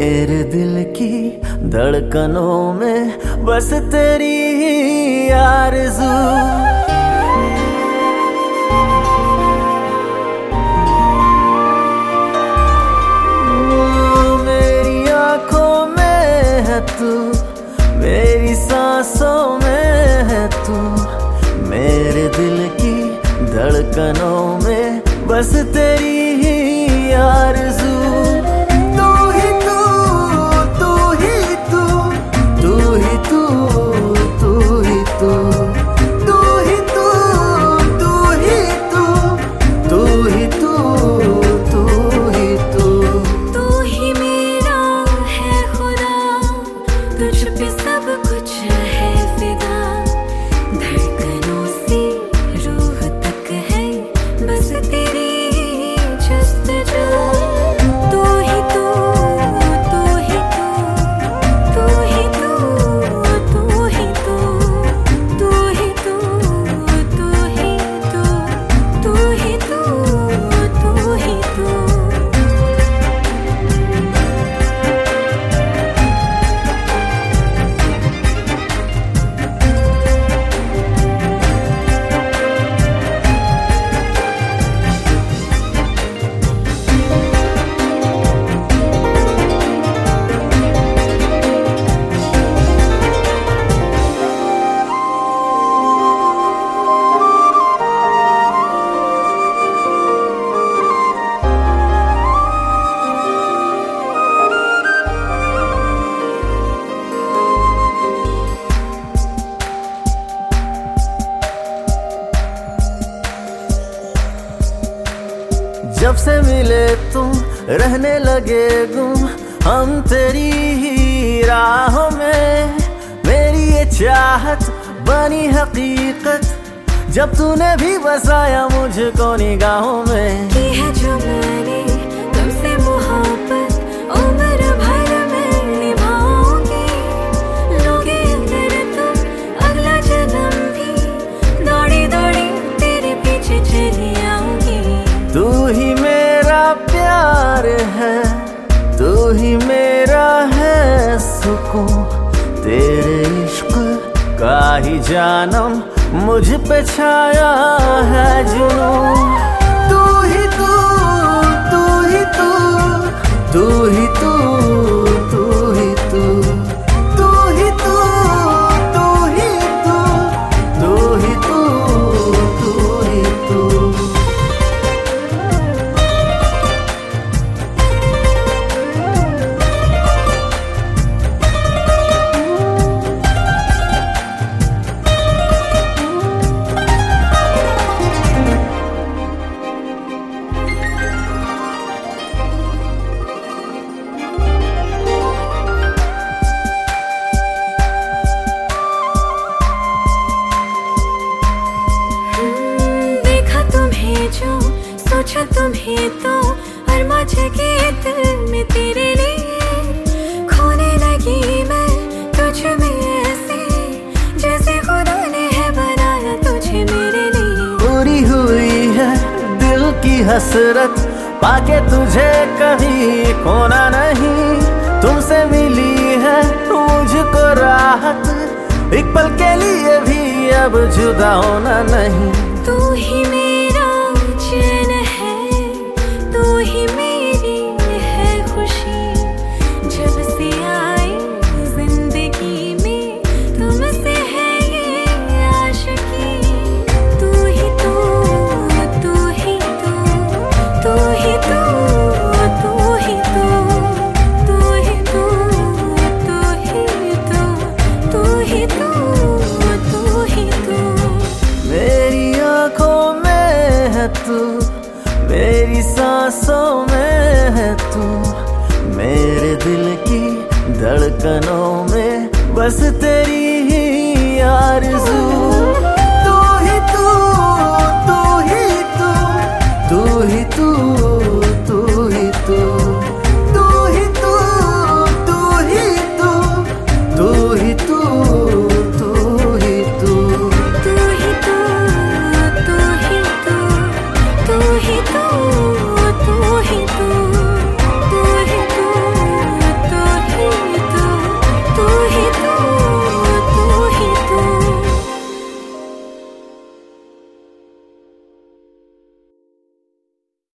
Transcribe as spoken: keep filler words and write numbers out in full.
मेरे दिल की धड़कनों में बस तेरी ही आरज़ू। मेरी आंखों में है तू, मेरी सांसों में है तू, मेरे दिल की धड़कनों में बस तेरी ही आरज़ू। जब से मिले तुम रहने लगे गुम हम तेरी ही राहों में। मेरी ये चाहत बनी हकीकत जब तूने भी बसाया मुझको निगाहों में। की है जो मैंने तुमसे मोहब्बत उम्र भर में निभाऊंगी। लोगे अगर तुम अगला जन्म भी दौड़ी दौड़ी तेरे पीछे चली आऊंगी। तू ही मेरा प्यार है, तू ही मेरा है सुकून। तेरे इश्क का ही जानम मुझ पे छाया है जुनून। तू ही तू, तू ही तू, तू ही तू, तू ही तू, तू ही तू, तू ही तू, तू ही तू, तू ही तू। जो सोचा तुम्हें तो और मुझे के दिल में तेरे लिए खोने लगी मैं तुझ में ऐसे जैसे खुदा ने है बनाया तुझे मेरे लिए। पूरी हुई है दिल की हसरत पाके तुझे कभी खोना नहीं। तुमसे मिली है मुझको राहत एक पल के लिए भी अब जुदा होना नहीं। तू ही मेरा चैन है, तू ही मेरी है खुशी। जब से आई जिंदगी में तुमसे है ये आशिकी। तू ही तू, तू ही तू, तू ही तू, तू ही तू, तू ही तू, तू ही तू, तू ही तू, तू ही तू। मेरी आंखों में है तू, मेरी सांसों में है तू, मेरे दिल की धड़कनों में बस तेरी ही आरज़ू। तू ही तू, तू ही तू, तू ही तू।